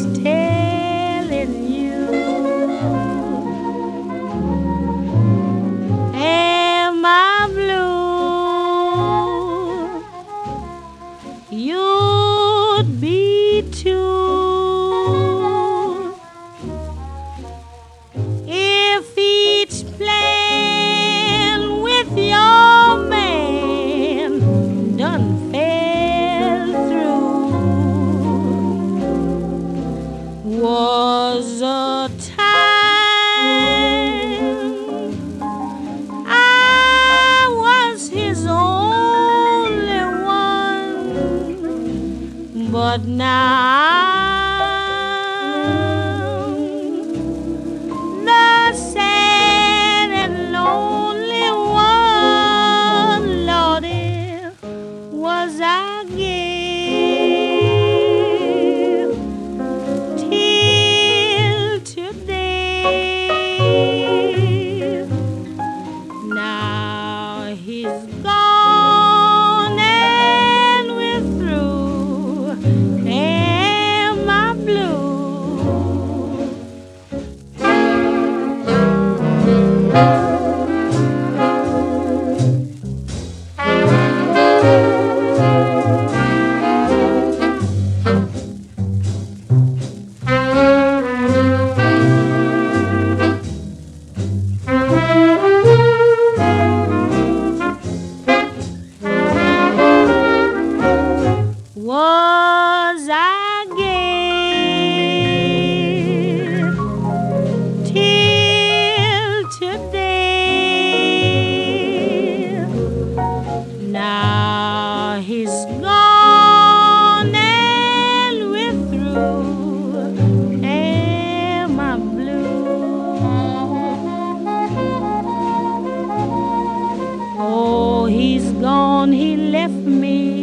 telling you, am I blue? You'd be too if each plan with your man done fell through. Was a time I was his only one, but now the sad and lonely one, Lordy, was I give till today. Now he's gone and we're through. Am I blue? Was I gay till today? Now he's gone and we're through. Am I blue? Oh, he's gone, he left me